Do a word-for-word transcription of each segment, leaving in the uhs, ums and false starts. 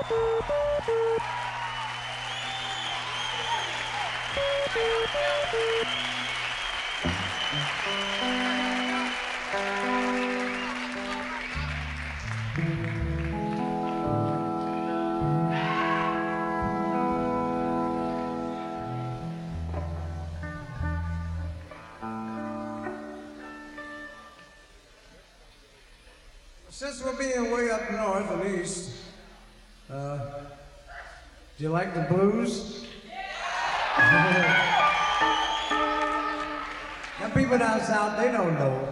Since we're being way up north and east, uh, do you like the blues? And people down south, they don't know.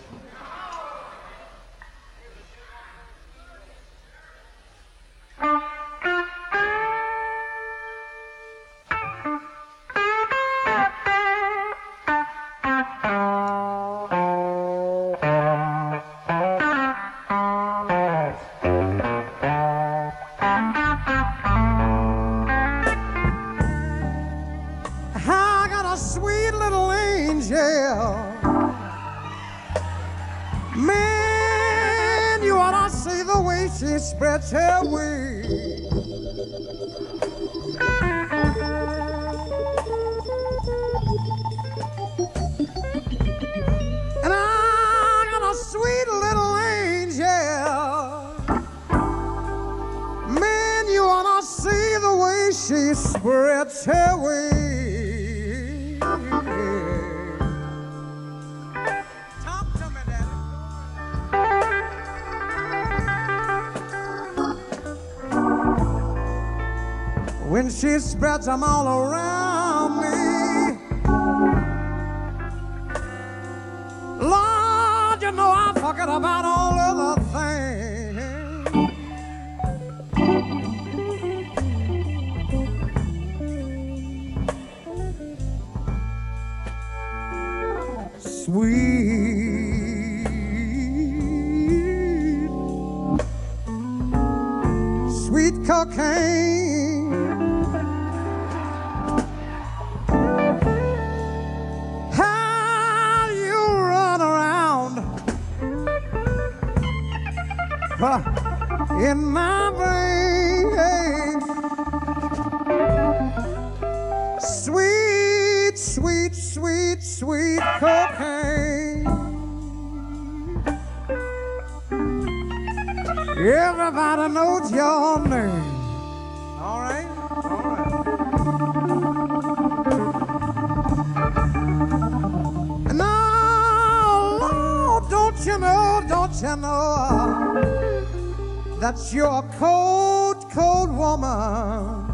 Spreads her wings, and I got a sweet little angel. Man, you ought to see the way she spreads her wings. When she spreads them all around me, Lord, you know I forget about all other things. Sweet, sweet cocaine. In my brain, sweet, sweet, sweet, sweet cocaine. Everybody knows your name. All right, all right. No, Lord, don't you know, don't you know? That's your cold, cold woman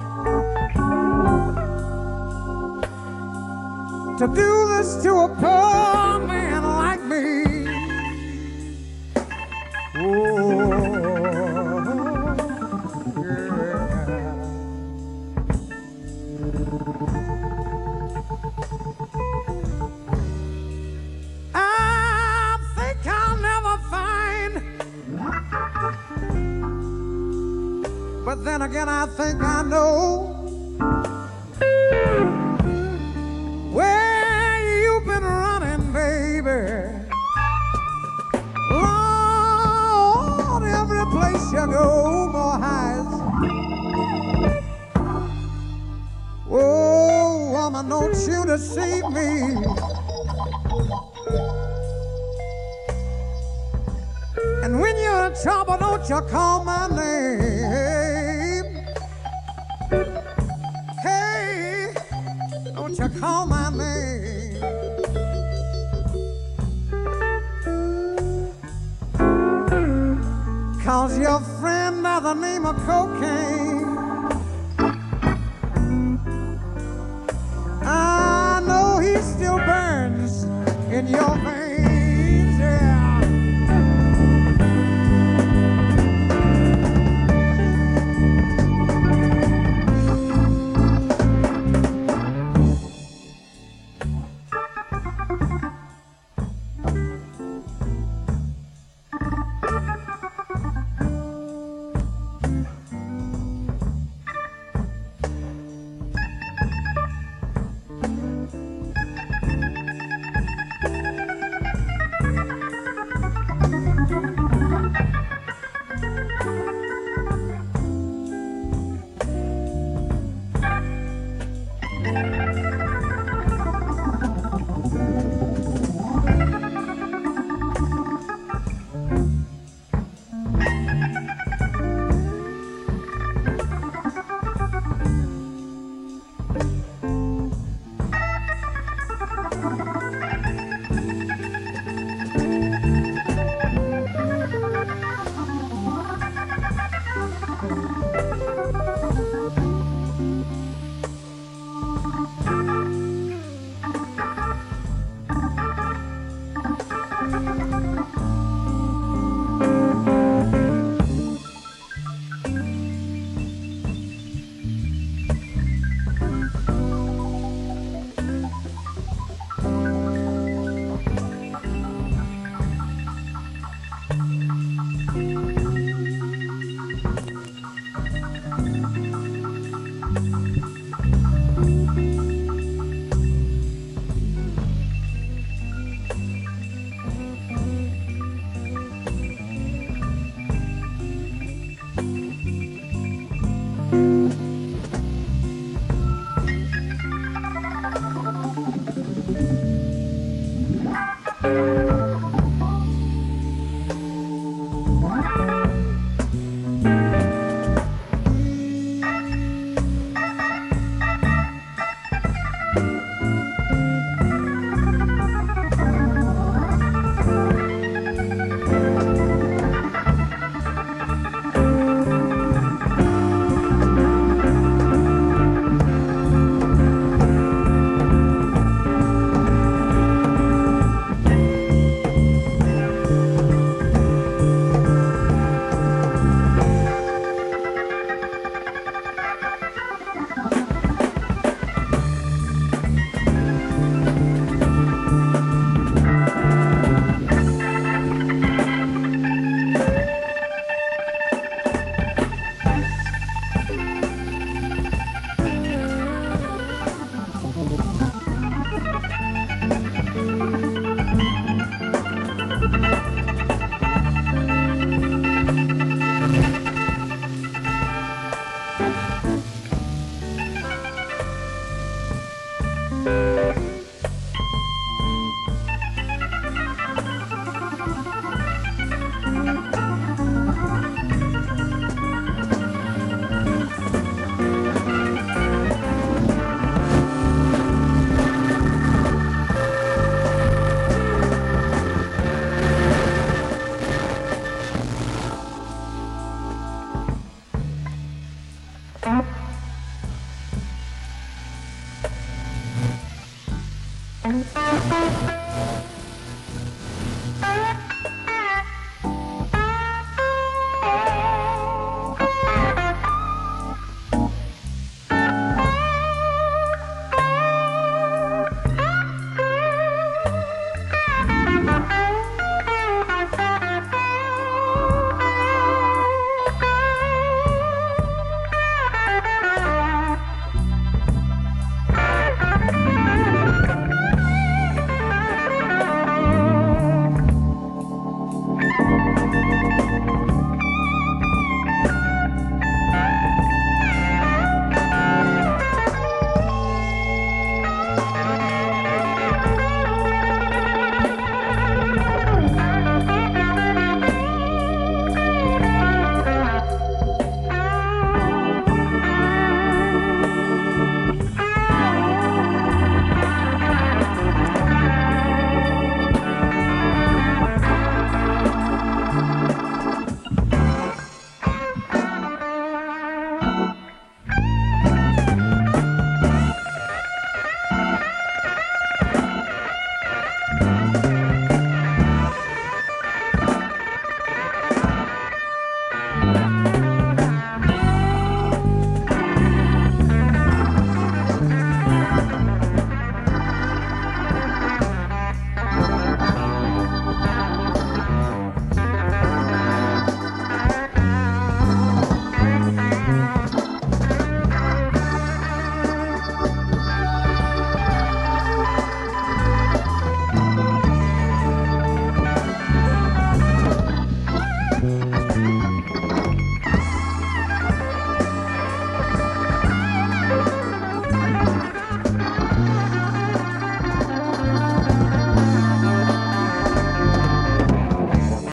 to do this to a poor man like me. Oh, yeah. I think I'll never find. But then again, I think I know where you've been running, baby. Lord, every place you go, more highs. Oh, woman, don't you deceive me. And when you're in trouble, don't you call my name. Hey, don't you call my name. Cause your friend by the name of cocaine, I know he still burns in your veins, yeah. Thank